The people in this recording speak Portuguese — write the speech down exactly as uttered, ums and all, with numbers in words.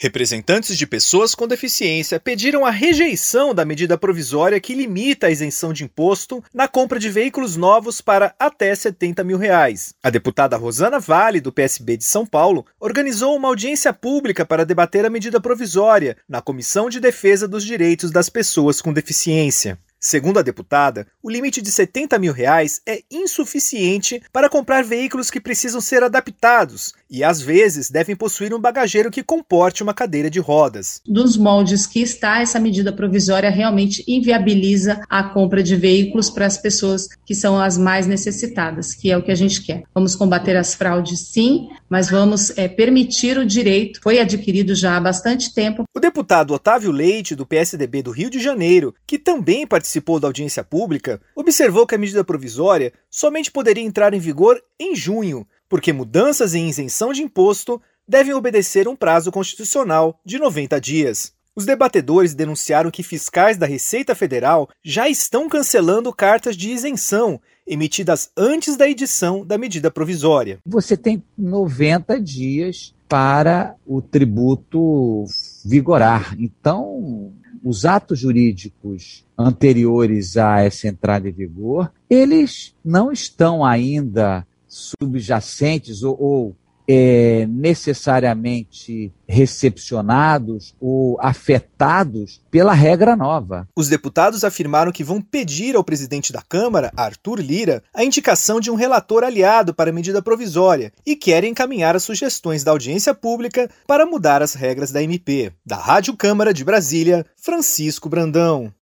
Representantes de pessoas com deficiência pediram a rejeição da medida provisória que limita a isenção de imposto na compra de veículos novos para até setenta mil reais. A deputada Rosana Vale, do P S B de São Paulo, organizou uma audiência pública para debater a medida provisória na Comissão de Defesa dos Direitos das Pessoas com Deficiência. Segundo a deputada, o limite de setenta mil reais é insuficiente para comprar veículos que precisam ser adaptados e, às vezes, devem possuir um bagageiro que comporte uma cadeira de rodas. Dos moldes que está, essa medida provisória realmente inviabiliza a compra de veículos para as pessoas que são as mais necessitadas, que é o que a gente quer. Vamos combater as fraudes, sim, mas vamos é, permitir o direito, foi adquirido já há bastante tempo. O deputado Otávio Leite, do P S D B do Rio de Janeiro, que também participou participou da audiência pública, observou que a medida provisória somente poderia entrar em vigor em junho, porque mudanças em isenção de imposto devem obedecer um prazo constitucional de noventa dias. Os debatedores denunciaram que fiscais da Receita Federal já estão cancelando cartas de isenção emitidas antes da edição da medida provisória. Você tem noventa dias para o tributo vigorar. Então, os atos jurídicos anteriores a essa entrada em vigor, eles não estão ainda subjacentes ou, ou é, necessariamente recepcionados ou afetados pela regra nova. Os deputados afirmaram que vão pedir ao presidente da Câmara, Arthur Lira, a indicação de um relator aliado para a medida provisória e querem encaminhar as sugestões da audiência pública para mudar as regras da M P. Da Rádio Câmara de Brasília, Francisco Brandão.